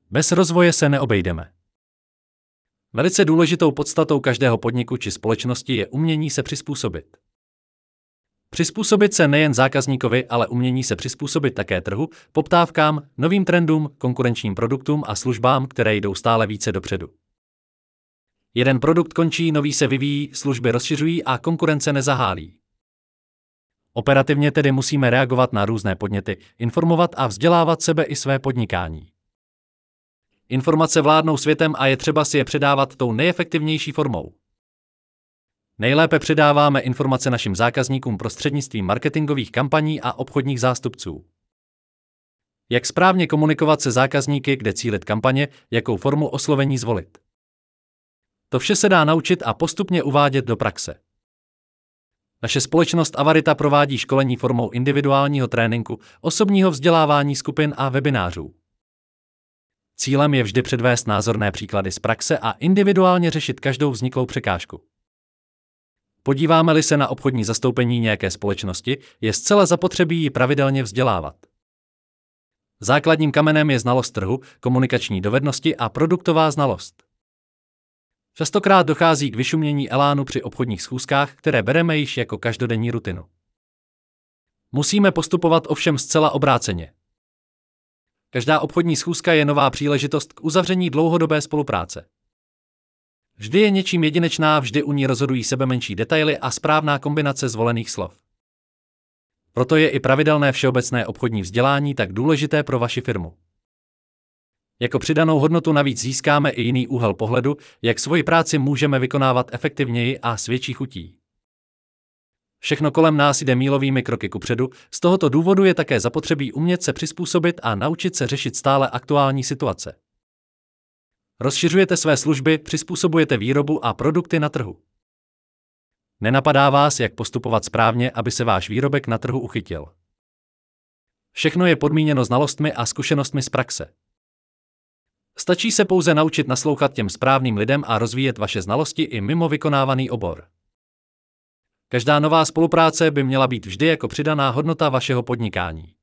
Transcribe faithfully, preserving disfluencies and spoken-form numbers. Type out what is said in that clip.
Bez rozvoje se neobejdeme. Velice důležitou podstatou každého podniku či společnosti je umění se přizpůsobit. Přizpůsobit se nejen zákazníkovi, ale umění se přizpůsobit také trhu, poptávkám, novým trendům, konkurenčním produktům a službám, které jdou stále více dopředu. Jeden produkt končí, nový se vyvíjí, služby rozšiřují a konkurence nezahálí. Operativně tedy musíme reagovat na různé podněty, informovat a vzdělávat sebe i své podnikání. Informace vládnou světem a je třeba si je předávat tou nejefektivnější formou. Nejlépe předáváme informace našim zákazníkům prostřednictvím marketingových kampaní a obchodních zástupců. Jak správně komunikovat se zákazníky, kde cílit kampaně, jakou formu oslovení zvolit. To vše se dá naučit a postupně uvádět do praxe. Naše společnost Avarita provádí školení formou individuálního tréninku, osobního vzdělávání skupin a webinářů. Cílem je vždy předvést názorné příklady z praxe a individuálně řešit každou vzniklou překážku. Podíváme-li se na obchodní zastoupení nějaké společnosti, je zcela zapotřebí ji pravidelně vzdělávat. Základním kamenem je znalost trhu, komunikační dovednosti a produktová znalost. Častokrát dochází k vyšumění elánu při obchodních schůzkách, které bereme již jako každodenní rutinu. Musíme postupovat ovšem zcela obráceně. Každá obchodní schůzka je nová příležitost k uzavření dlouhodobé spolupráce. Vždy je něčím jedinečná, vždy u ní rozhodují sebemenší detaily a správná kombinace zvolených slov. Proto je i pravidelné všeobecné obchodní vzdělání tak důležité pro vaši firmu. Jako přidanou hodnotu navíc získáme i jiný úhel pohledu, jak svoji práci můžeme vykonávat efektivněji a s větší chutí. Všechno kolem nás jde mílovými kroky kupředu, z tohoto důvodu je také zapotřebí umět se přizpůsobit a naučit se řešit stále aktuální situace. Rozšiřujete své služby, přizpůsobujete výrobu a produkty na trhu. Nenapadá vás, jak postupovat správně, aby se váš výrobek na trhu uchytil. Všechno je podmíněno znalostmi a zkušenostmi z praxe. Stačí se pouze naučit naslouchat těm správným lidem a rozvíjet vaše znalosti i mimo vykonávaný obor. Každá nová spolupráce by měla být vždy jako přidaná hodnota vašeho podnikání.